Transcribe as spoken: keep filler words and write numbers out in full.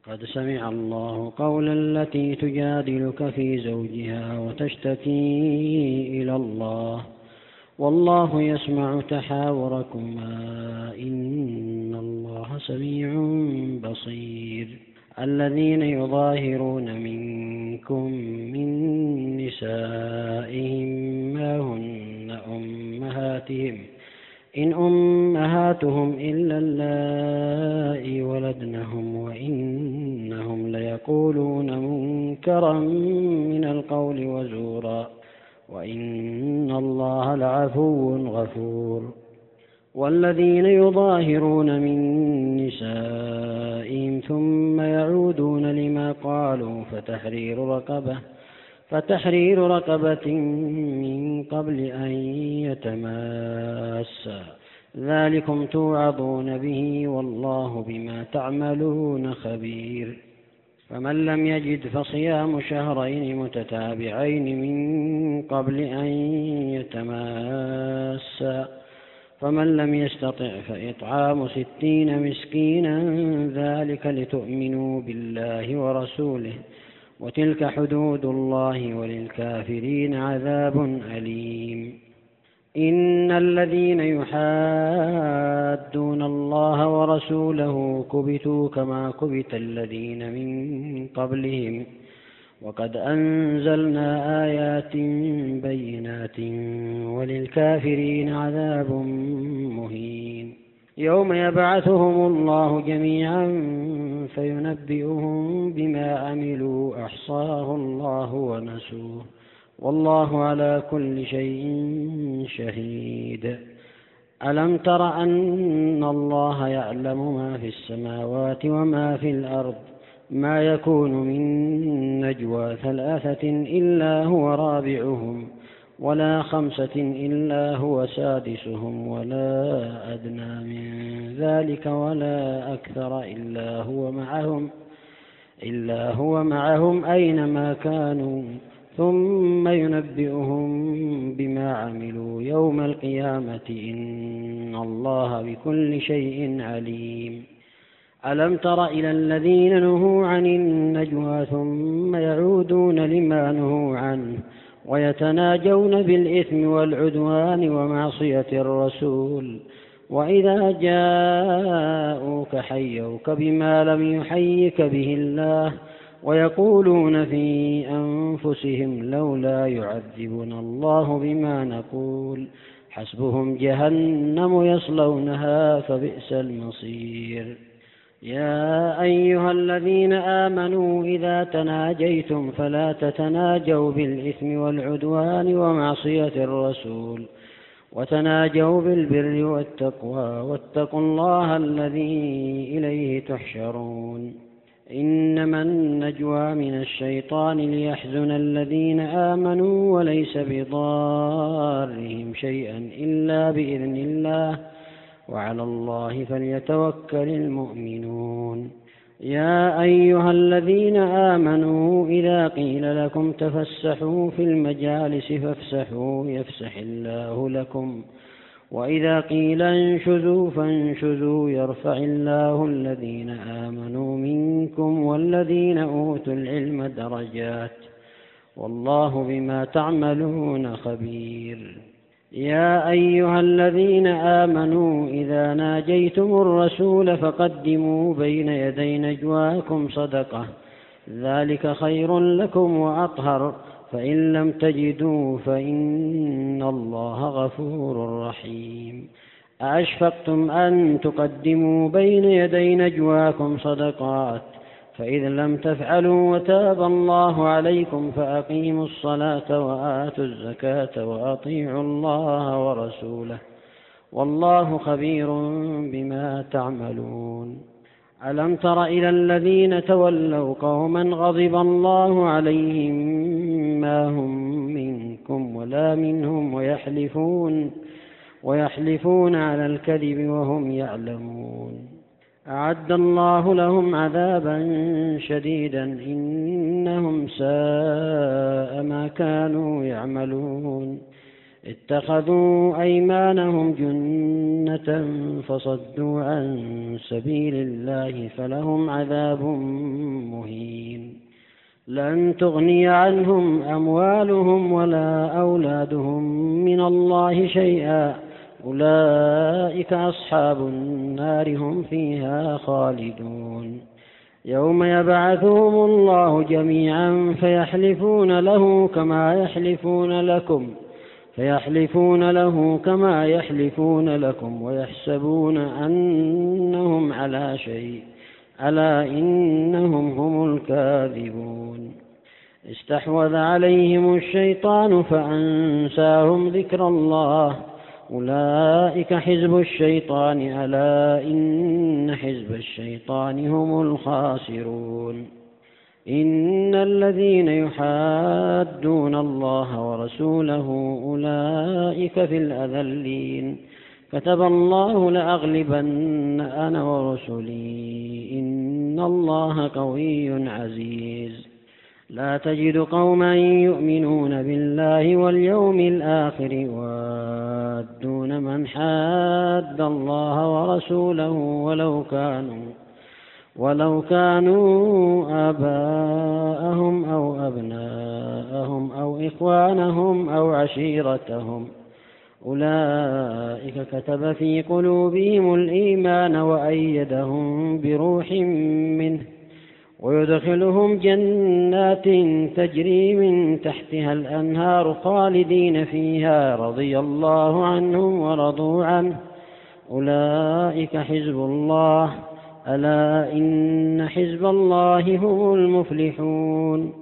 قد سمع الله قول التي تجادلك في زوجها وتشتكي إلى الله والله يسمع تحاوركما إن الله سميع بصير. الذين يظاهرون منكم من نسائهم ما هن أمهاتهم إن أمهاتهم إلا اللائي ولدنهم وإنهم ليقولون منكرا من القول وزورا وإن الله لعفو غفور. والذين يظاهرون من نسائهم ثم يعودون لما قالوا فتحرير رقبة فتحرير رقبة من قبل أن يتماسا ذلكم توعظون به والله بما تعملون خبير. فمن لم يجد فصيام شهرين متتابعين من قبل أن يتماسا فمن لم يستطع فإطعام ستين مسكينا ذلك لتؤمنوا بالله ورسوله وتلك حدود الله وللكافرين عذاب أليم. إن الذين يحادون الله ورسوله كبتوا كما كبت الذين من قبلهم وقد أنزلنا آيات بينات وللكافرين عذاب مهين. يوم يبعثهم الله جميعا فينبئهم بما عملوا أحصاه الله ونسوه والله على كل شيء شهيد. ألم تر أن الله يعلم ما في السماوات وما في الأرض ما يكون من نجوى ثلاثة إلا هو رابعهم ولا خمسة إلا هو سادسهم ولا أدنى من ذلك ولا أكثر إلا هو معهم إلا هو معهم أينما كانوا ثم ينبئهم بما عملوا يوم القيامة إن الله بكل شيء عليم. ألم تر إلى الذين نهوا عن النجوى ثم يعودون لما نهوا عنه ويتناجون بالإثم والعدوان ومعصية الرسول وإذا جاءوك حيوك بما لم يحيك به الله ويقولون في أنفسهم لولا يعذبنا الله بما نقول حسبهم جهنم يصلونها فبئس المصير. يا أيها الذين آمنوا إذا تناجيتم فلا تتناجوا بالإثم والعدوان ومعصية الرسول وتناجوا بالبر والتقوى واتقوا الله الذي إليه تحشرون. إنما النجوى من الشيطان ليحزن الذين آمنوا وليس بضارهم شيئا إلا بإذن الله وعلى الله فليتوكل المؤمنون. يا أيها الذين آمنوا إذا قيل لكم تفسحوا في المجالس فافسحوا يفسح الله لكم وإذا قيل انشزوا فانشزوا يرفع الله الذين آمنوا منكم والذين أوتوا العلم درجات والله بما تعملون خبير. يا أيها الذين آمنوا إذا ناجيتم الرسول فقدموا بين يدي نجواكم صدقة ذلك خير لكم وأطهر فإن لم تجدوا فإن الله غفور رحيم. أأشفقتم أن تقدموا بين يدي نجواكم صدقات فإذا لم تفعلوا وتاب الله عليكم فأقيموا الصلاة وآتوا الزكاة وأطيعوا الله ورسوله والله خبير بما تعملون. ألم تر إلى الذين تولوا قوما غضب الله عليهم ما هم منكم ولا منهم ويحلفون ويحلفون على الكذب وهم يعلمون أعد الله لهم عذابا شديدا إنهم ساء ما كانوا يعملون. اتخذوا أيمانهم جنة فصدوا عن سبيل الله فلهم عذاب مهين. لن تغني عنهم أموالهم ولا أولادهم من الله شيئا، أولئك أصحاب النار هم فيها خالدون. يوم يبعثهم الله جميعا فيحلفون له كما يحلفون لكم فيحلفون له كما يحلفون لكم ويحسبون أنهم على شيء، ألا إنهم هم الكاذبون. استحوذ عليهم الشيطان فأنساهم ذكر الله، أولئك حزب الشيطان، ألا إن حزب الشيطان هم الخاسرون. إن الذين يحادون الله ورسوله أولئك في الأذلين، كتب الله لأغلبن أنا ورسلي، إن الله قوي عزيز. لا تجد قوما يؤمنون بالله واليوم الآخر يوادون من حاد الله ورسوله ولو كانوا ولو كانوا آباءهم أو أبناءهم أو إخوانهم أو عشيرتهم، أولئك كتب في قلوبهم الإيمان وأيدهم بروح منه، ويدخلهم جنات تجري من تحتها الأنهار خالدين فيها، رضي الله عنهم ورضوا عنه، أولئك حزب الله، ألا إن حزب الله هم المفلحون.